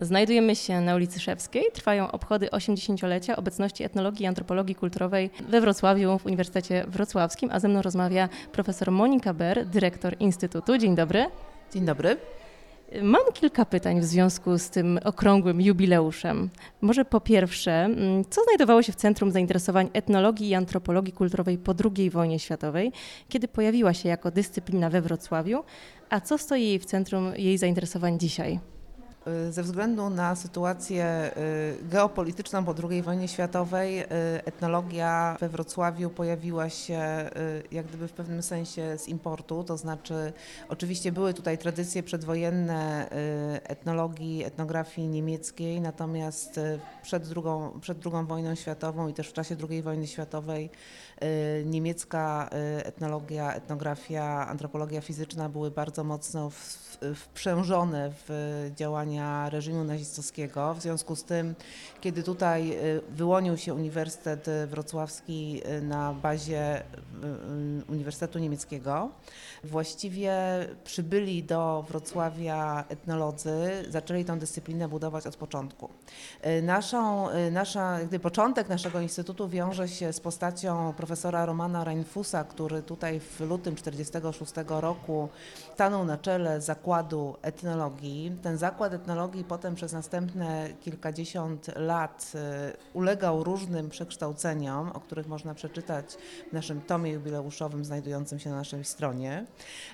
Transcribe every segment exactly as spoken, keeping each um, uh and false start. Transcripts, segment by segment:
Znajdujemy się na ulicy Szewskiej. Trwają obchody osiemdziesięciolecia obecności etnologii i antropologii kulturowej we Wrocławiu w Uniwersytecie Wrocławskim, a ze mną rozmawia profesor Monika Ber, dyrektor Instytutu. Dzień dobry. Dzień dobry. Mam kilka pytań w związku z tym okrągłym jubileuszem. Może po pierwsze, co znajdowało się w centrum zainteresowań etnologii i antropologii kulturowej po drugiej wojnie światowej, kiedy pojawiła się jako dyscyplina we Wrocławiu, a co stoi w centrum jej zainteresowań dzisiaj? Ze względu na sytuację geopolityczną po drugiej wojnie światowej etnologia we Wrocławiu pojawiła się jak gdyby w pewnym sensie z importu, to znaczy oczywiście były tutaj tradycje przedwojenne etnologii, etnografii niemieckiej, natomiast przed drugą, przed drugą wojną światową i też w czasie drugiej wojny światowej niemiecka etnologia, etnografia, antropologia fizyczna były bardzo mocno wprzężone w działania reżimu nazistowskiego. W związku z tym, kiedy tutaj wyłonił się Uniwersytet Wrocławski na bazie Uniwersytetu Niemieckiego, właściwie przybyli do Wrocławia etnolodzy, zaczęli tę dyscyplinę budować od początku. Naszą, nasza, gdy początek naszego instytutu wiąże się z postacią profesora Romana Reinfusa, który tutaj w lutym tysiąc dziewięćset czterdziestego szóstego roku stanął na czele zakładu etnologii. Ten zakład etnologii potem przez następne kilkadziesiąt lat ulegał różnym przekształceniom, o których można przeczytać w naszym tomie jubileuszowym znajdującym się na naszej stronie,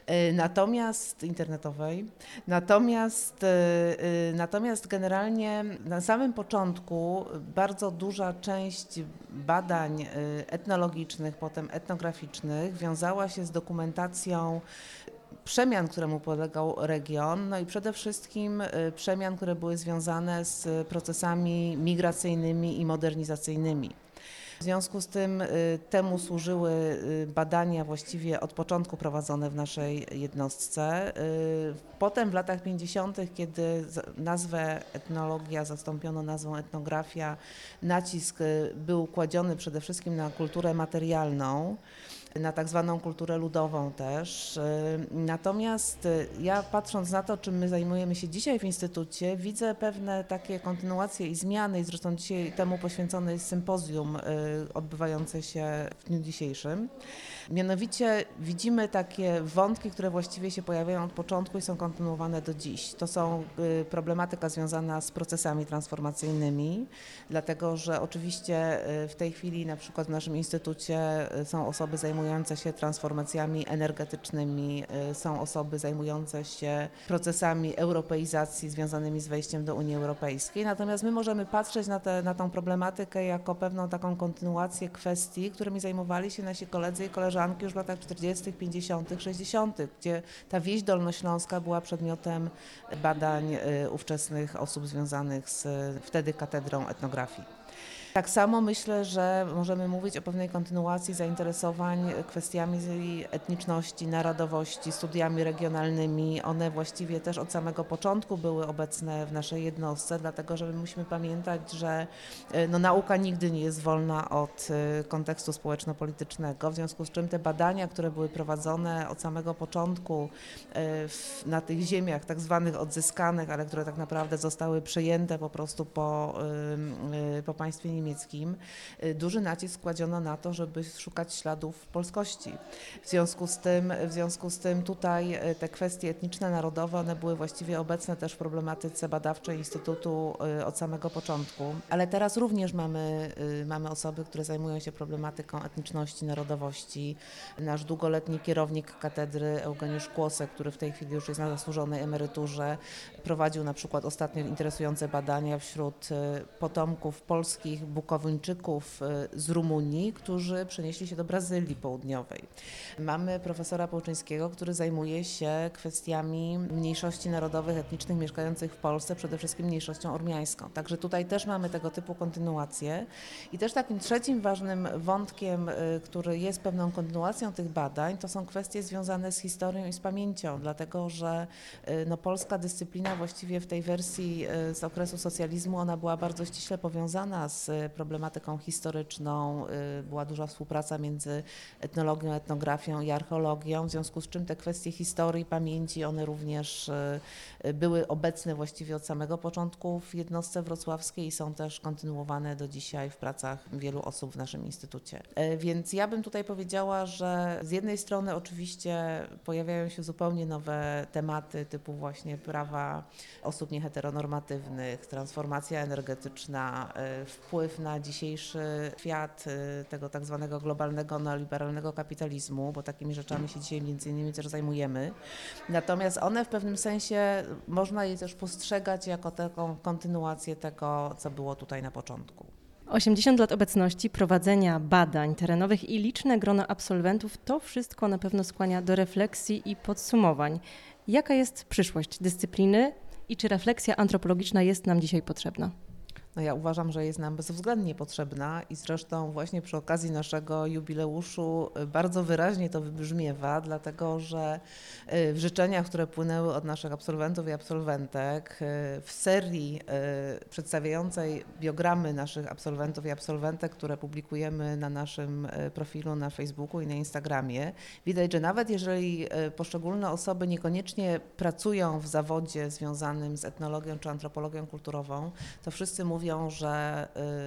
natomiast internetowej. Natomiast, natomiast generalnie na samym początku bardzo duża część badań etnologicznych, potem etnograficznych wiązała się z dokumentacją przemian, któremu podlegał region, no i przede wszystkim przemian, które były związane z procesami migracyjnymi i modernizacyjnymi. W związku z tym temu służyły badania właściwie od początku prowadzone w naszej jednostce. Potem w latach pięćdziesiątych, kiedy nazwę etnologia zastąpiono nazwą etnografia, nacisk był kładziony przede wszystkim na kulturę materialną, na tak zwaną kulturę ludową też. Natomiast ja, patrząc na to, czym my zajmujemy się dzisiaj w Instytucie, widzę pewne takie kontynuacje i zmiany i zresztą dzisiaj temu poświęcone jest sympozjum odbywające się w dniu dzisiejszym. Mianowicie widzimy takie wątki, które właściwie się pojawiają od początku i są kontynuowane do dziś. To są problematyka związana z procesami transformacyjnymi, dlatego że oczywiście w tej chwili na przykład w naszym Instytucie są osoby zajmujące się transformacjami energetycznymi, są osoby zajmujące się procesami europeizacji związanymi z wejściem do Unii Europejskiej. Natomiast my możemy patrzeć na, tę na tą problematykę jako pewną taką kontynuację kwestii, którymi zajmowali się nasi koledzy i koleżanki już w latach czterdziestych, pięćdziesiątych, sześćdziesiątych, gdzie ta wieś dolnośląska była przedmiotem badań ówczesnych osób związanych z wtedy katedrą etnografii. Tak samo myślę, że możemy mówić o pewnej kontynuacji zainteresowań kwestiami etniczności, narodowości, studiami regionalnymi. One właściwie też od samego początku były obecne w naszej jednostce, dlatego że my musimy pamiętać, że no, nauka nigdy nie jest wolna od kontekstu społeczno-politycznego, w związku z czym te badania, które były prowadzone od samego początku w, na tych ziemiach tak zwanych odzyskanych, ale które tak naprawdę zostały przejęte po prostu po, po państwie niemieckim, niemieckim, duży nacisk kładziono na to, żeby szukać śladów polskości. W związku z tym, w związku z tym tutaj te kwestie etniczne, narodowe, one były właściwie obecne też w problematyce badawczej Instytutu od samego początku, ale teraz również mamy, mamy osoby, które zajmują się problematyką etniczności, narodowości. Nasz długoletni kierownik katedry Eugeniusz Kłosek, który w tej chwili już jest na zasłużonej emeryturze, prowadził na przykład ostatnio interesujące badania wśród potomków polskich Bukowyńczyków z Rumunii, którzy przenieśli się do Brazylii Południowej. Mamy profesora Połczyńskiego, który zajmuje się kwestiami mniejszości narodowych, etnicznych mieszkających w Polsce, przede wszystkim mniejszością ormiańską. Także tutaj też mamy tego typu kontynuacje. I też takim trzecim ważnym wątkiem, który jest pewną kontynuacją tych badań, to są kwestie związane z historią i z pamięcią, dlatego że no, polska dyscyplina właściwie w tej wersji z okresu socjalizmu, ona była bardzo ściśle powiązana z problematyką historyczną, była duża współpraca między etnologią, etnografią i archeologią, w związku z czym te kwestie historii, pamięci, one również były obecne właściwie od samego początku w jednostce wrocławskiej i są też kontynuowane do dzisiaj w pracach wielu osób w naszym instytucie. Więc ja bym tutaj powiedziała, że z jednej strony oczywiście pojawiają się zupełnie nowe tematy typu właśnie prawa osób nieheteronormatywnych, transformacja energetyczna, wpływ na dzisiejszy świat tego tak zwanego globalnego neoliberalnego kapitalizmu, bo takimi rzeczami się dzisiaj między innymi też zajmujemy. Natomiast one w pewnym sensie można je też postrzegać jako taką kontynuację tego, co było tutaj na początku. osiemdziesiąt lat obecności, prowadzenia badań terenowych i liczne grono absolwentów, to wszystko na pewno skłania do refleksji i podsumowań. Jaka jest przyszłość dyscypliny i czy refleksja antropologiczna jest nam dzisiaj potrzebna? No ja uważam, że jest nam bezwzględnie potrzebna i zresztą właśnie przy okazji naszego jubileuszu bardzo wyraźnie to wybrzmiewa, dlatego że w życzeniach, które płynęły od naszych absolwentów i absolwentek, w serii przedstawiającej biogramy naszych absolwentów i absolwentek, które publikujemy na naszym profilu na Facebooku i na Instagramie, widać, że nawet jeżeli poszczególne osoby niekoniecznie pracują w zawodzie związanym z etnologią czy antropologią kulturową, to wszyscy mówią, Mówią, że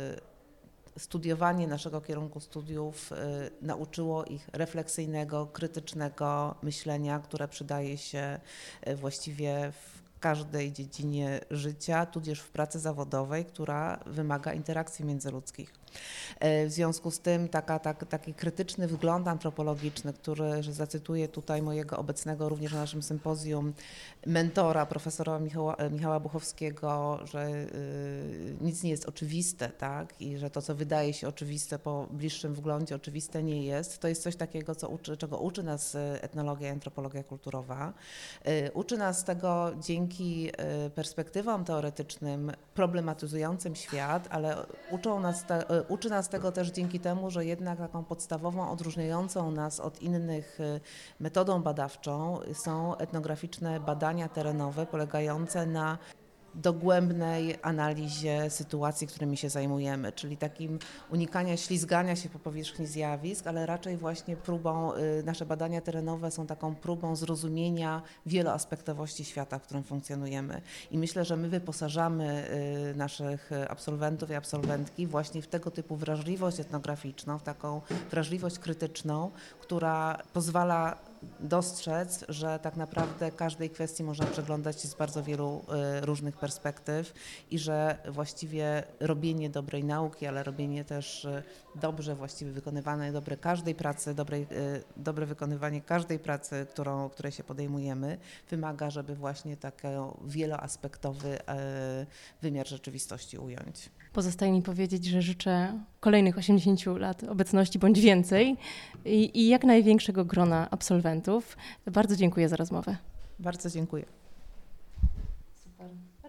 y, studiowanie naszego kierunku studiów y, nauczyło ich refleksyjnego, krytycznego myślenia, które przydaje się y, właściwie w każdej dziedzinie życia, tudzież w pracy zawodowej, która wymaga interakcji międzyludzkich. W związku z tym taka, tak, taki krytyczny wgląd antropologiczny, który, że zacytuję tutaj mojego obecnego również na naszym sympozjum mentora, profesora Michała, Michała Buchowskiego, że y, nic nie jest oczywiste, tak? I że to, co wydaje się oczywiste po bliższym wglądzie, oczywiste nie jest. To jest coś takiego, co uczy, czego uczy nas etnologia i antropologia kulturowa. Y, uczy nas tego dzięki y, perspektywom teoretycznym, problematyzującym świat, ale uczą nas te, Uczy nas tego też dzięki temu, że jednak taką podstawową, odróżniającą nas od innych metodą badawczą są etnograficzne badania terenowe polegające na dogłębnej analizie sytuacji, którymi się zajmujemy, czyli takim unikania ślizgania się po powierzchni zjawisk, ale raczej właśnie próbą, nasze badania terenowe są taką próbą zrozumienia wieloaspektowości świata, w którym funkcjonujemy. I myślę, że my wyposażamy naszych absolwentów i absolwentki właśnie w tego typu wrażliwość etnograficzną, w taką wrażliwość krytyczną, która pozwala dostrzec, że tak naprawdę każdej kwestii można przeglądać się z bardzo wielu y, różnych perspektyw i że właściwie robienie dobrej nauki, ale robienie też y, dobrze właściwie wykonywanej, dobre każdej pracy, dobrej, y, dobre wykonywanie każdej pracy, którą, której się podejmujemy, wymaga, żeby właśnie taki wieloaspektowy y, wymiar rzeczywistości ująć. Pozostaje mi powiedzieć, że życzę kolejnych osiemdziesięciu lat obecności bądź więcej i, i jak największego grona absolwentów. Bardzo dziękuję za rozmowę. Bardzo dziękuję. Super.